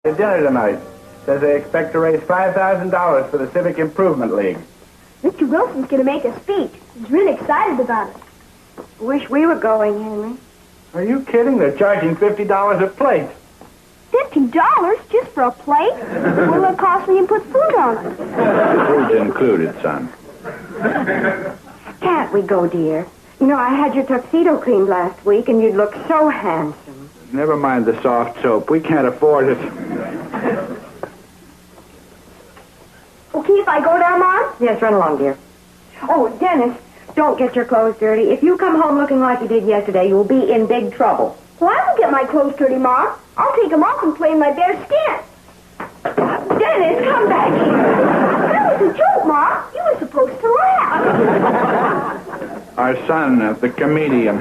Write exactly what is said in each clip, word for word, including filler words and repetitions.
The dinner tonight says they expect to raise five thousand dollars for the Civic Improvement League. Mister Wilson's going to make a speech. He's really excited about it. Wish we were going, Henry. Are you kidding? They're charging fifty dollars a plate. Fifty dollars just for a plate? What'll it cost me and put food on it? Food's included, son. Can't we go, dear? You know, I had your tuxedo cleaned last week, and you'd look so handsome. Never mind the soft soap. We can't afford it. Okay, if I go down, Mom? Yes, run along, dear. Oh, Dennis, don't get your clothes dirty. If you come home looking like you did yesterday, you'll be in big trouble. Well, I won't get my clothes dirty, Mom. I'll take them off and play in my bare skin. Dennis, come back here. That was a joke, Mom. You were supposed to laugh. Our son, uh, the comedian.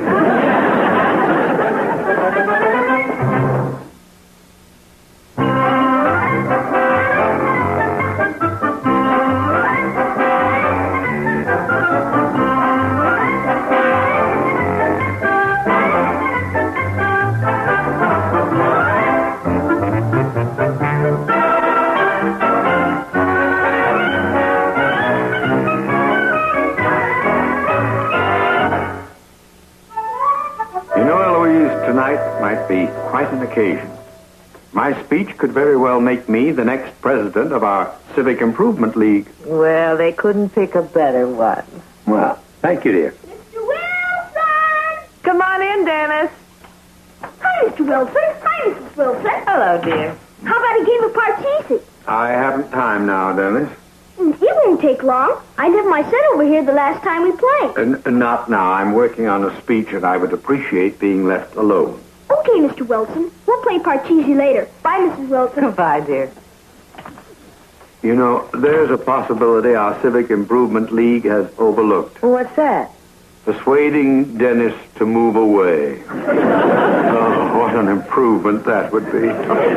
Tonight might be quite an occasion. My speech could very well make me the next president of our Civic Improvement League. Well, they couldn't pick a better one. Well, thank you, dear. Mister Wilson! Come on in, Dennis. Hi, Mister Wilson. Hi, Missus Wilson. Hello, dear. How about a game of parcheesi? I haven't time now, Dennis. It won't take long. I left my set over here the last time we played. Uh, not now. I'm working on a speech, and I would appreciate being left alone. Okay, Mister Wilson. We'll play parcheesi later. Bye, Missus Wilson. Goodbye, dear. You know, there's a possibility our Civic Improvement League has overlooked. What's that? Persuading Dennis to move away. Oh, what an improvement that would be.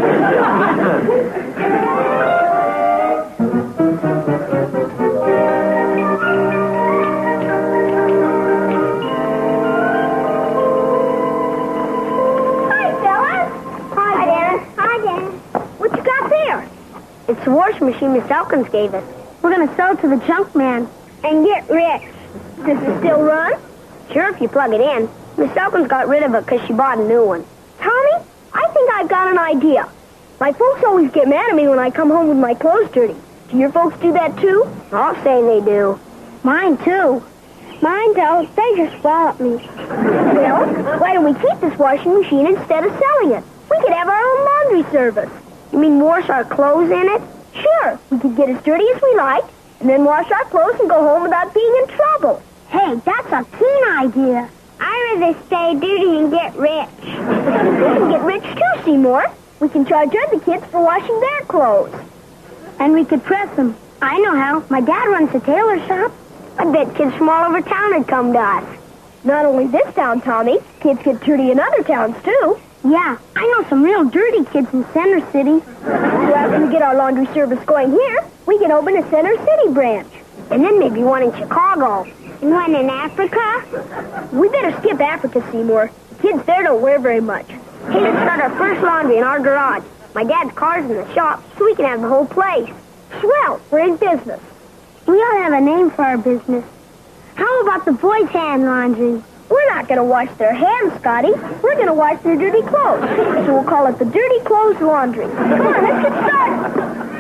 It's the washing machine Miss Elkins gave us. We're going to sell it to the junk man and get rich. Does it still run? Sure, if you plug it in. Miss Elkins got rid of it because she bought a new one. Tommy, I think I've got an idea. My folks always get mad at me when I come home with my clothes dirty. Do your folks do that too? I'll say they do. Mine too. Mine don't. They just swell at me. Well, why don't we keep this washing machine instead of selling it? We could have our own laundry service. You mean wash our clothes in it? Sure. We could get as dirty as we like, and then wash our clothes and go home without being in trouble. Hey, that's a keen idea. I'd rather stay dirty and get rich. We can get rich too, Seymour. We can charge other kids for washing their clothes. And we could press them. I know how. My dad runs a tailor shop. I bet kids from all over town would come to us. Not only this town, Tommy. Kids get dirty in other towns, too. Yeah, I know some real dirty kids in Center City. So after we get our laundry service going here, we can open a Center City branch. And then maybe one in Chicago. And one in Africa? We better skip Africa, Seymour. Kids there don't wear very much. Hey, let's start our first laundry in our garage. My dad's car's in the shop, so we can have the whole place. Swell, we're in business. We ought to have a name for our business. How about the boys' hand laundry? We're not going to wash their hands, Scotty. We're going to wash their dirty clothes. So we'll call it the Dirty Clothes Laundry. Come on, let's get started.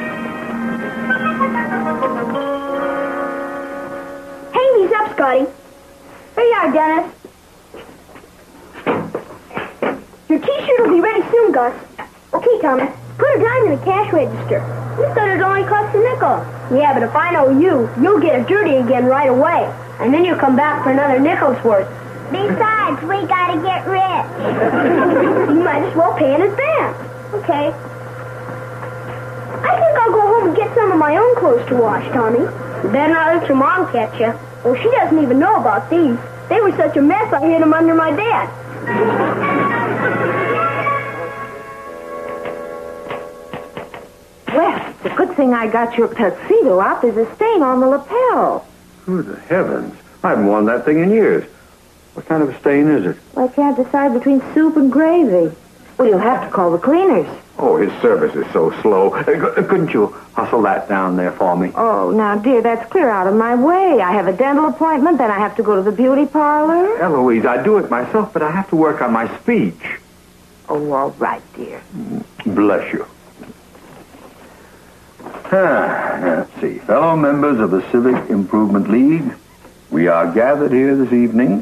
Hang these up, Scotty. Here you are, Dennis. Your T-shirt will be ready soon, Gus. Okay, Thomas. Put a dime in the cash register. We thought it only cost a nickel. Yeah, but if I know you, you'll get it dirty again right away. And then you'll come back for another nickel's worth. Besides, we gotta get rich. You might as well pay in advance. Okay. I think I'll go home and get some of my own clothes to wash, Tommy. You better not let your mom catch you. Well, she doesn't even know about these. They were such a mess I hid them under my bed. Well, it's a good thing I got your tuxedo out. There's a stain on the lapel. Good heavens. I haven't worn that thing in years. What kind of a stain is it? Well, I can't decide between soup and gravy. Well, you'll have to call the cleaners. Oh, his service is so slow. Uh, c- couldn't you hustle that down there for me? Oh, now, dear, that's clear out of my way. I have a dental appointment, then I have to go to the beauty parlor. Eloise, I do it myself, but I have to work on my speech. Oh, all right, dear. Bless you. Ah, let's see. Fellow members of the Civic Improvement League, we are gathered here this evening.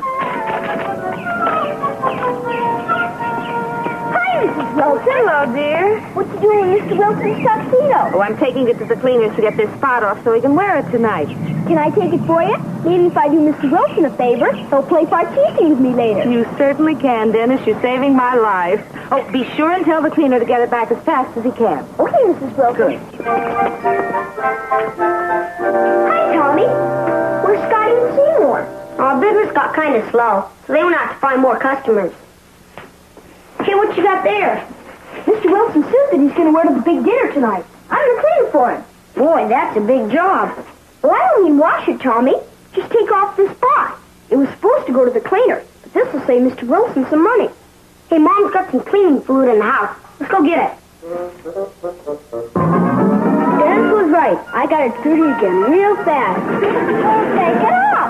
Wilson. Hello, dear. What you doing with Mister Wilson's tuxedo? Oh, I'm taking it to the cleaners to get this spot off so he can wear it tonight. Can I take it for you? Maybe if I do Mister Wilson a favor, he'll play parcheesi with me later. You certainly can, Dennis. You're saving my life. Oh, be sure and tell the cleaner to get it back as fast as he can. Okay, Missus Wilson. Hi, Tommy. Where's Scotty and Seymour? Our business got kind of slow, so they went out to find more customers. Hey, what you got there? Mister Wilson says that he's going to wear to the big dinner tonight. I'm going to clean it for him. Boy, that's a big job. Well, I don't mean wash it, Tommy. Just take off this spot. It was supposed to go to the cleaner, but this will save Mister Wilson some money. Hey, Mom's got some cleaning fluid in the house. Let's go get it. Dennis was right. I got it dirty again real fast. Okay, get off!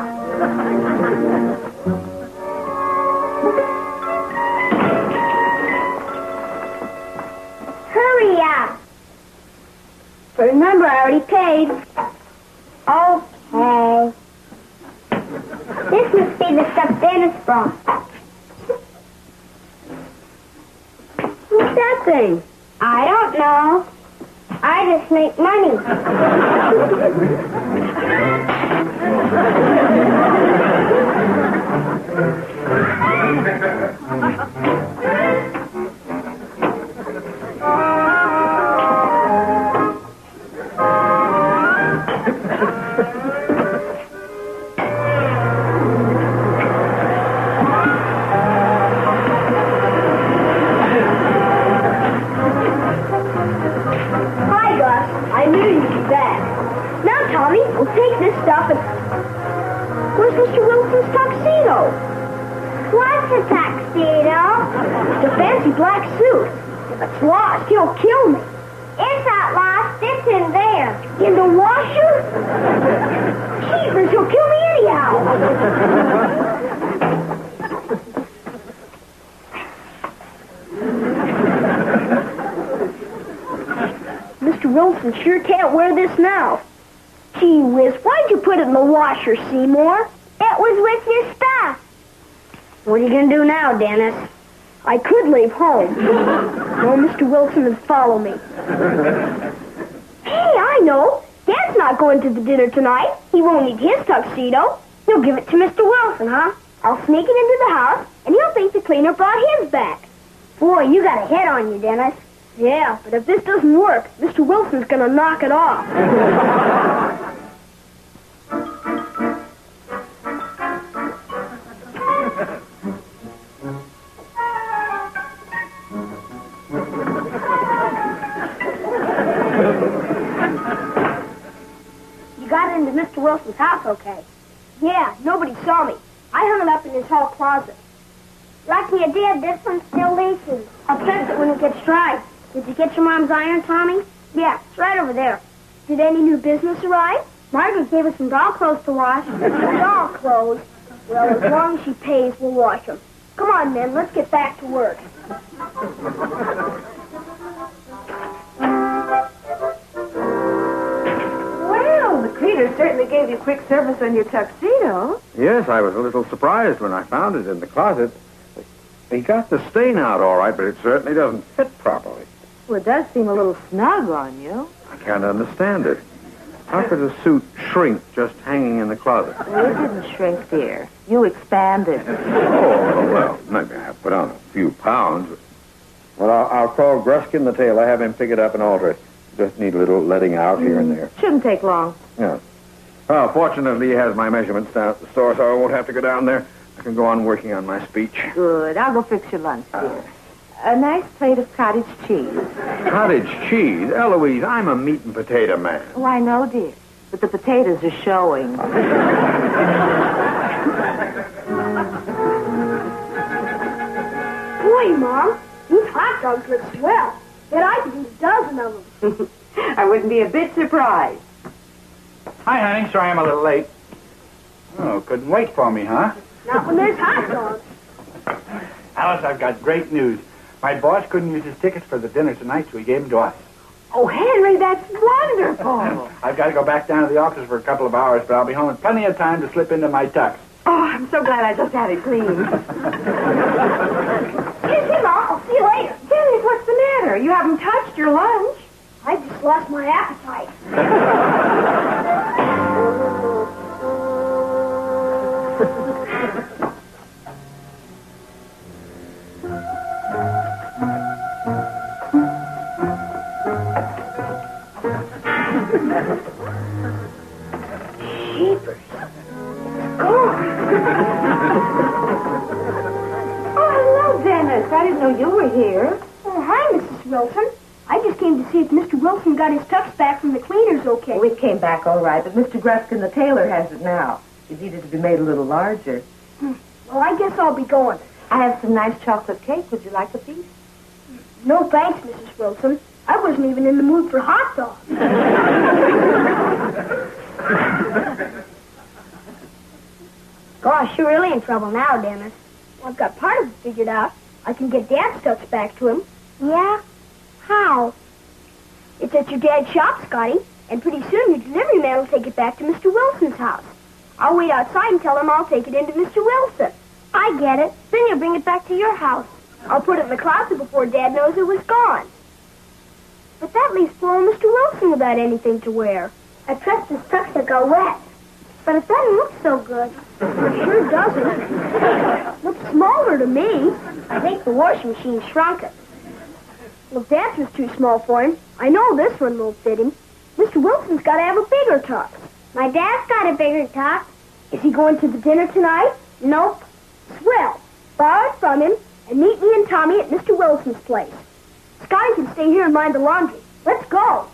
Hurry up. But remember, I already paid. Okay. This must be the stuff Dennis brought. What's that thing? I don't know. I just make money. We'll take this stuff and... Where's Mister Wilson's tuxedo? What's a tuxedo? It's a fancy black suit. If it's lost, he'll kill me. It's not lost. It's in there. In the washer? Jeepers, he'll kill me anyhow. Mister Wilson sure can't wear this now. Gee whiz, why'd you put it in the washer, Seymour? It was with your stuff. What are you going to do now, Dennis? I could leave home. No, Mister Wilson would follow me. Hey, I know. Dad's not going to the dinner tonight. He won't need his tuxedo. He'll give it to Mister Wilson, huh? I'll sneak it into the house, and he'll think the cleaner brought his back. Boy, you got a head on you, Dennis. Yeah, but if this doesn't work, Mister Wilson's going to knock it off. You got into Mister Wilson's house okay? Yeah, nobody saw me. I hung it up in his hall closet. Lucky you did. This one's still leaking. I'll fix it when it gets dry. Did you get your mom's iron, Tommy? Yeah, it's right over there. Did any new business arrive? Margaret gave us some doll clothes to wash. Doll clothes? Well, as long as she pays, we'll wash them. Come on, men, let's get back to work. Well, the cleaner certainly gave you quick service on your tuxedo. Yes, I was a little surprised when I found it in the closet. He got the stain out all right, but it certainly doesn't fit properly. Well, it does seem a little snug on you. I can't understand it. How could a suit shrink just hanging in the closet? Well, it didn't shrink, dear. You expanded. Oh, well, maybe I put on a few pounds. Well, I'll, I'll call Gruskin the tailor, have him pick it up and alter it. Just need a little letting out here and there. Shouldn't take long. Yeah. Well, fortunately, he has my measurements down at the store, so I won't have to go down there. I can go on working on my speech. Good. I'll go fix your lunch, dear. A nice plate of cottage cheese. Cottage cheese? Eloise, I'm a meat and potato man. Oh, I know, dear. But the potatoes are showing. Boy, Mom, these hot dogs look swell. Bet I could eat a dozen of them. I wouldn't be a bit surprised. Hi, honey. Sorry I'm a little late. Oh, couldn't wait for me, huh? Not when there's hot dogs. Alice, I've got great news. My boss couldn't use his tickets for the dinner tonight, so he gave them to us. Oh, Henry, that's wonderful. I've got to go back down to the office for a couple of hours, but I'll be home in plenty of time to slip into my tux. Oh, I'm so glad I just had it cleaned. Excuse me, Ma. I'll see you later. Dennis, what's the matter? You haven't touched your lunch. I just lost my appetite. Jeepers. Gone. Oh, hello, Dennis. I didn't know you were here. Oh, hi, Missus Wilson. I just came to see if Mister Wilson got his tux back from the cleaners okay. Well, it came back all right, but Mister Gruskin, the tailor, has it now. It needed to be made a little larger. Hmm. Well, I guess I'll be going. I have some nice chocolate cake. Would you like a piece? No thanks, Missus Wilson. I wasn't even in the mood for hot dogs. Gosh, you're really in trouble now, Dennis. Well, I've got part of it figured out. I can get Dad's tux back to him. Yeah? How? It's at your dad's shop, Scotty, and pretty soon your delivery man will take it back to Mister Wilson's house. I'll wait outside and tell him I'll take it into Mister Wilson. I get it. Then you'll bring it back to your house. I'll put it in the closet before Dad knows it was gone. But that leaves poor old Mister Wilson without anything to wear. I trust his tux will go wet. But it doesn't look so good. It sure doesn't. Looks smaller to me. I think the washing machine shrunk it. Well, Dad's was too small for him. I know this one won't fit him. Mister Wilson's got to have a bigger tux. My dad's got a bigger tux. Is he going to the dinner tonight? Nope. Swell. Borrow it from him and meet me and Tommy at Mister Wilson's place. Scotty can stay here and mind the laundry. Let's go.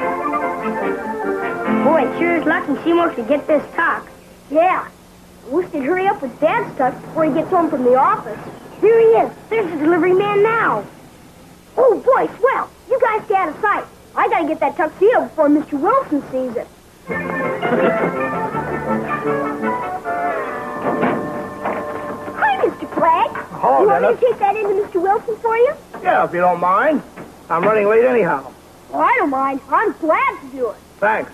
Boy, it sure is lucky Seymour could get this tux. Yeah. I wish they'd hurry up with Dad's tux before he gets home from the office. Here he is. There's the delivery man now. Oh, boy, swell. You guys stay out of sight. I gotta get that tuxedo before Mister Wilson sees it. Hi, Mister Clegg. Hello, You want me Dennis. to take that into Mister Wilson for you? Yeah, if you don't mind. I'm running late anyhow. Well, I don't mind. I'm glad to do it. Thanks.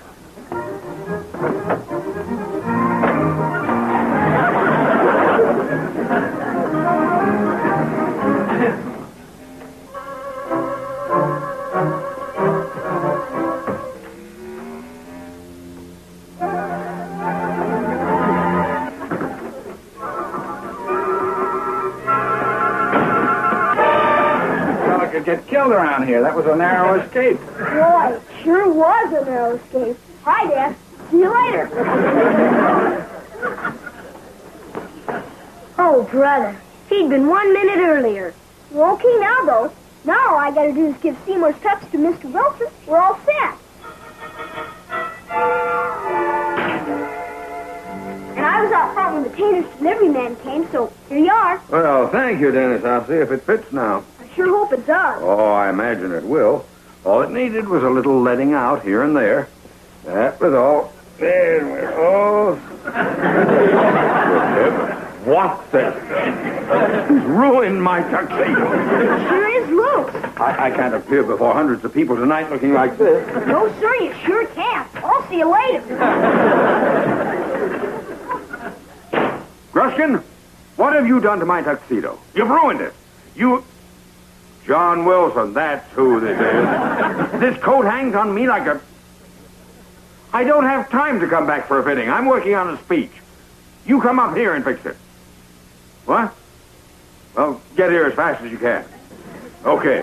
Get killed around here. That was a narrow escape. Boy, it sure was a narrow escape. Hi, Dad. See you later. Oh, brother. He'd been one minute earlier. We're okay now, though. Now all I gotta do is give Seymour's tux to Mister Wilson. We're all set. And I was out front when the Taylor's delivery man came, so here you are. Well, thank you, Dennis. I'll see if it fits now. I sure hope it does. Oh, I imagine it will. All it needed was a little letting out here and there. That was all. There we go. What the? He's ruined my tuxedo. It sure is loose. I, I can't appear before hundreds of people tonight looking like this. No, sir, you sure can't. I'll see you later. Gruskin, what have you done to my tuxedo? You've ruined it. You... John Wilson, that's who this is. This coat hangs on me like a... I don't have time to come back for a fitting. I'm working on a speech. You come up here and fix it. What? Well, get here as fast as you can. Okay.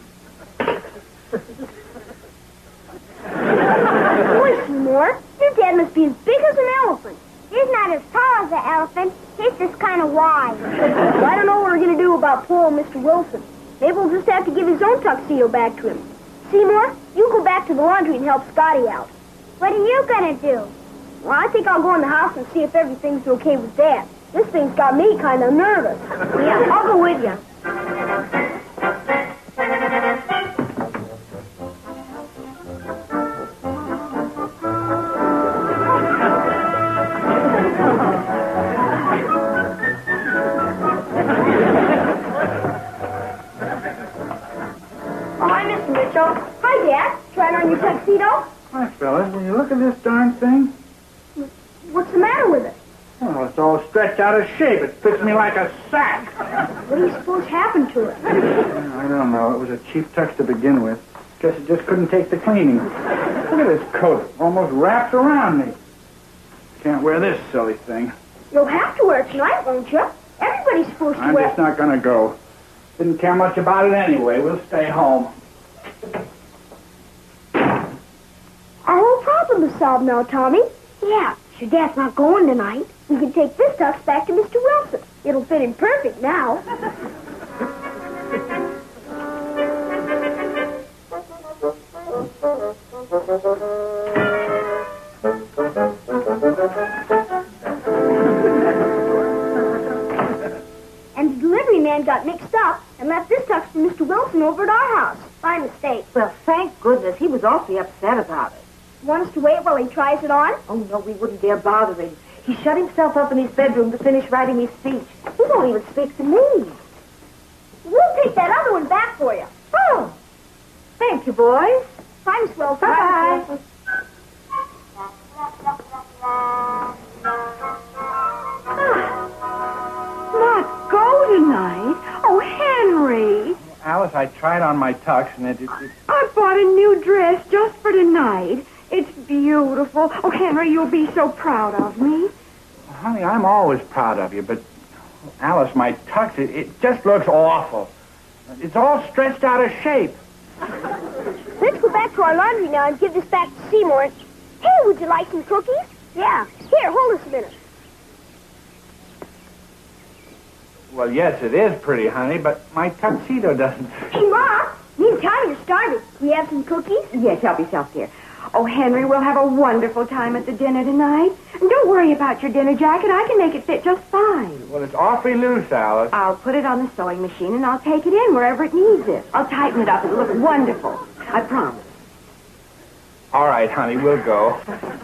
Boy, Seymour, your dad must be as big as an elephant. He's not as tall as an elephant. He's just kind of wide. Well, I don't know what we're going to do about poor old Mister Wilson. Maybe we'll just have to give his own tuxedo back to him. Seymour, you go back to the laundry and help Scotty out. What are you going to do? Well, I think I'll go in the house and see if everything's okay with Dad. This thing's got me kind of nervous. Yeah, I'll go with you. So, hi, Dad. Trying on your tuxedo? Hi, fellas. Will you look at this darn thing? What's the matter with it? Oh, it's all stretched out of shape. It fits me like a sack. What do you suppose happened to it? I don't know. It was a cheap tux to begin with. Guess it just couldn't take the cleaning. Look at this coat. Almost wrapped around me. Can't wear this silly thing. You'll have to wear it tonight, won't you? Everybody's supposed to I'm wear just not going to go. Didn't care much about it anyway. We'll stay home. Our whole problem is solved now, Tommy. Yeah, your dad's not going tonight. We can take this tux back to Mister Wilson. It'll fit him perfect now. And the delivery man got mixed up and left this tux for Mister Wilson over at our house. By mistake. Well, thank goodness. He was awfully upset about it. Want us to wait while he tries it on? Oh, no, we wouldn't dare bother him. He shut himself up in his bedroom to finish writing his speech. He won't even speak to me. We'll take that other one back for you. Oh, thank you, boys. Bye, Miss Wilson. Bye-bye. Miss Wilson. Not go tonight? Oh, Henry. Alice, I tried on my tux, and it... it, it... I bought a new dress just for tonight. It's beautiful. Oh, Henry, you'll be so proud of me. Honey, I'm always proud of you, but... Alice, my tux, it, it just looks awful. It's all stretched out of shape. Let's go back to our laundry now and give this back to Seymour. Hey, would you like some cookies? Yeah. Here, hold us a minute. Well, yes, it is pretty, honey, but my tuxedo doesn't... Hey, Ma, me and Tommy are starving. Can we have some cookies? Yes, help yourself, dear. Oh, Henry, we'll have a wonderful time at the dinner tonight. And don't worry about your dinner jacket. I can make it fit just fine. Well, it's awfully loose, Alice. I'll put it on the sewing machine, and I'll take it in wherever it needs it. I'll tighten it up. It'll look wonderful. I promise. All right, honey, we'll go.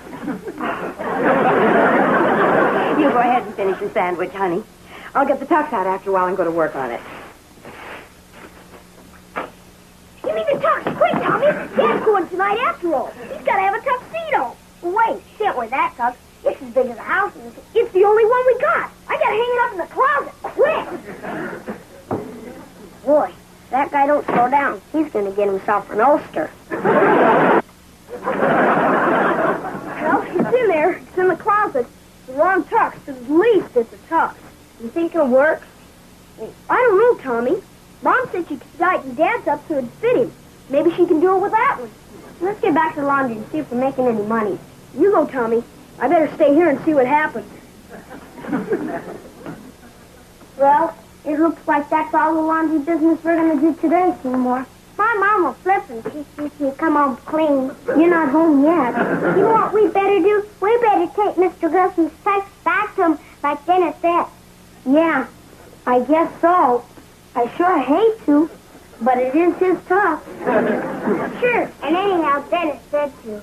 You go ahead and finish your sandwich, honey. I'll get the tux out after a while and go to work on it. Give me the tux, quick, Tommy. Dad's going tonight after all. He's got to have a tuxedo. Wait, can't wear that tux. It's as big as a house, and it's the only one we got. I got to hang it up in the closet, quick. Boy, if that guy don't slow down, he's going to get himself an ulster. Well, it's in there. It's in the closet. The wrong tux, but at least it's a tux. You think it'll work? I don't know, Tommy. Mom said she could tighten Dad's up so it'd fit him. Maybe she can do it with that one. Let's get back to the laundry and see if we're making any money. You go, Tommy. I better stay here and see what happens. Well, it looks like that's all the laundry business we're going to do today, Seymour. My mom will flip and she sees me come home clean. You're not home yet. You know what we better do? We better take Mister Wilson's tux back to him like Dennis said. Yeah, I guess so. I sure hate to, but it is his tux. Sure, and anyhow, Dennis said to.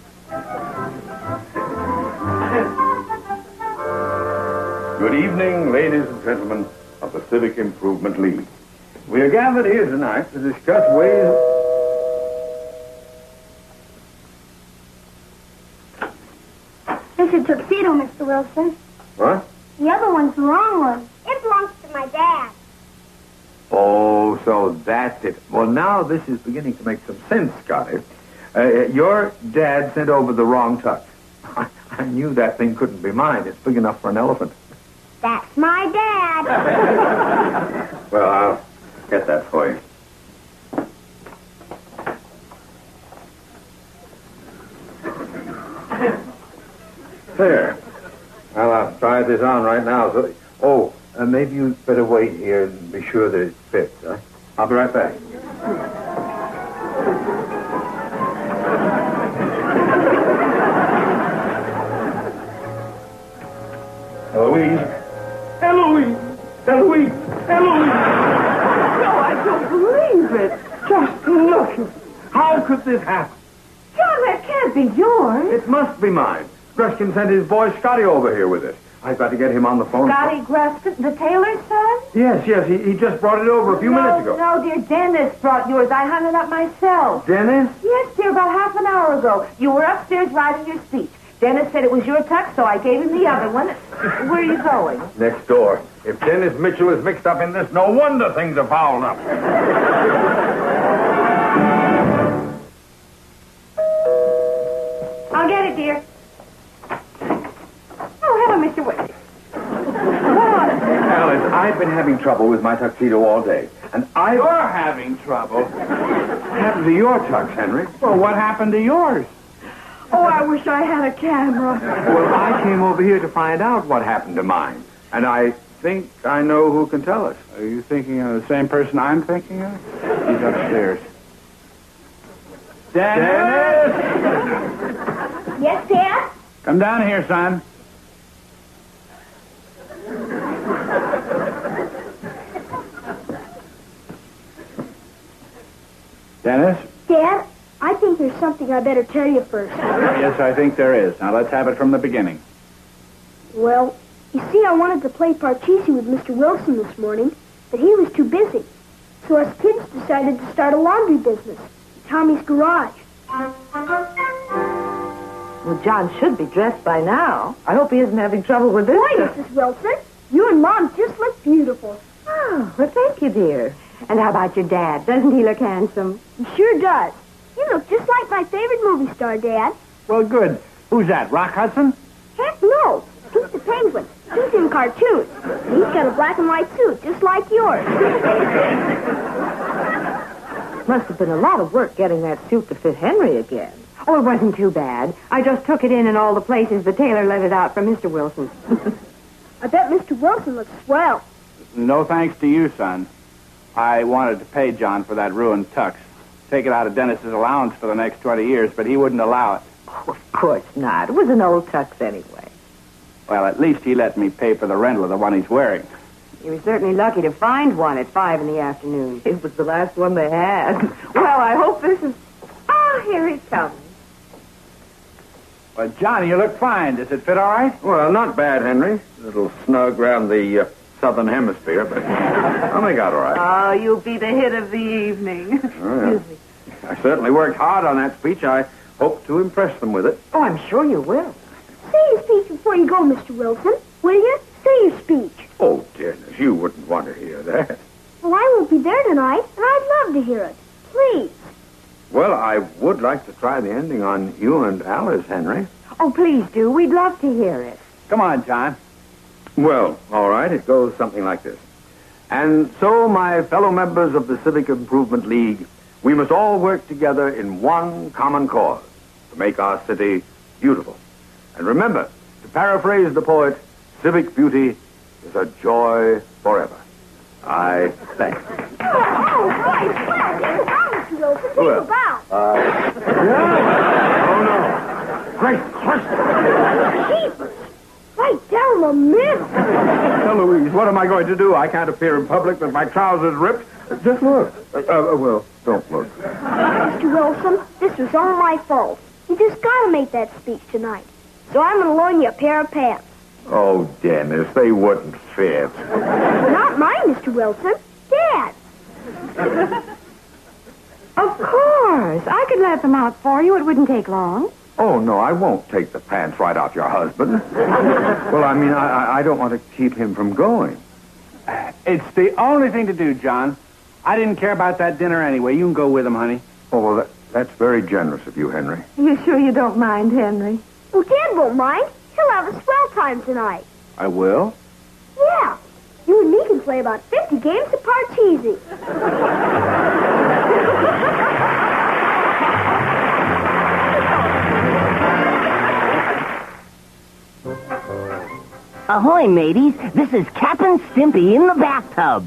Good evening, ladies and gentlemen of the Civic Improvement League. We are gathered here tonight to discuss ways... It's a tuxedo, Mister Wilson. What? The other one's the wrong one. It belongs to my dad. Oh, so that's it. Well, now this is beginning to make some sense, Scotty. Uh, your dad sent over the wrong tux. I, I knew that thing couldn't be mine. It's big enough for an elephant. That's my dad. Well, I'll get that for you. There. Well, I'll try this on right now. So, oh, uh, maybe you'd better wait here and be sure that it fits. Huh? I'll be right back. Eloise. Eloise. Eloise. Eloise. No, I don't believe it. Just look. How could this happen? John, that can't be yours. It must be mine. Gruskin sent his boy Scotty over here with it. I've got to get him on the phone. Scotty Gruskin, the tailor's son? Yes, yes, he, he just brought it over a few no, minutes ago. No, dear, Dennis brought yours. I hung it up myself. Dennis? Yes, dear, about half an hour ago. You were upstairs writing your speech. Dennis said it was your tux, so I gave him the other one. Where are you going? Next door. If Dennis Mitchell is mixed up in this, no wonder things are fouled up. I'll get it, dear. Oh, hello, Mister Whitley. What? Alice, I've been having trouble with my tuxedo all day. And I... You're having trouble. What happened to your tux, Henry? Well, what happened to yours? Oh, I wish I had a camera. Well, I came over here to find out what happened to mine. And I think I know who can tell us. Are you thinking of the same person I'm thinking of? He's upstairs. Dennis! Yes, Dad? Come down here, son. Dennis? Dad, I think there's something I better tell you first. Yes, I think there is. Now, let's have it from the beginning. Well, you see, I wanted to play Parcheesi with Mister Wilson this morning, but he was too busy. So us kids decided to start a laundry business, Tommy's Garage. Well, John should be dressed by now. I hope he isn't having trouble with this. Why, Missus Wilson? You and Mom just look beautiful. Oh, well, thank you, dear. And how about your dad? Doesn't he look handsome? He sure does. You look just like my favorite movie star, Dad. Well, good. Who's that, Rock Hudson? Heck no. Pete the Penguin. He's in cartoons. He's got a black and white suit, just like yours. Must have been a lot of work getting that suit to fit Henry again. Oh, it wasn't too bad. I just took it in in all the places the tailor let it out from Mister Wilson. I bet Mister Wilson looks swell. No thanks to you, son. I wanted to pay John for that ruined tux. Take it out of Dennis's allowance for the next twenty years, but he wouldn't allow it. Oh, of course not. It was an old tux anyway. Well, at least he let me pay for the rental of the one he's wearing. You were certainly lucky to find one at five in the afternoon. It was the last one they had. Well, I hope this is... Ah, here he comes. Well, Johnny, you look fine. Does it fit all right? Well, not bad, Henry. A little snug around the uh, southern hemisphere, but I'll make out all right. Oh, you'll be the hit of the evening. Oh, yeah. Excuse me. I certainly worked hard on that speech. I hope to impress them with it. Oh, I'm sure you will. Say your speech before you go, Mister Wilson. Will you? Say your speech. Oh, Dennis, you wouldn't want to hear that. Well, I won't be there tonight, and I'd love to hear it. Please. Well, I would like to try the ending on you and Alice, Henry. Oh, please do. We'd love to hear it. Come on, John. Well, all right, it goes something like this. And so, my fellow members of the Civic Improvement League, we must all work together in one common cause to make our city beautiful. And remember, to paraphrase the poet, civic beauty is a joy forever. I thank you. Oh, oh, right. Well, take a bow, Mister Wilson. Take Well, a bow. Oh, no. Great Christ! Jeepers. Right down the middle. Now, Louise, what am I going to do? I can't appear in public with my trousers ripped. Just look. Uh, uh, well, don't look. Mister Wilson, this was all my fault. You just gotta make that speech tonight. So I'm gonna loan you a pair of pants. Oh, Dennis, they wouldn't fit. Not mine, Mister Wilson. Dad's. Of course. I could let them out for you. It wouldn't take long. Oh, no, I won't take the pants right off your husband. Well, I mean, I, I don't want to keep him from going. It's the only thing to do, John. I didn't care about that dinner anyway. You can go with him, honey. Oh, well, that, that's very generous of you, Henry. You sure you don't mind, Henry? Well, Dad won't mind. He'll have a swell time tonight. I will? Yeah. You and me can play about fifty games of Parcheesi. Ahoy, mateys. This is Captain Stimpy in the bathtub.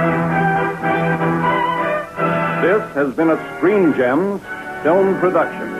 This has been a Screen Gems film production.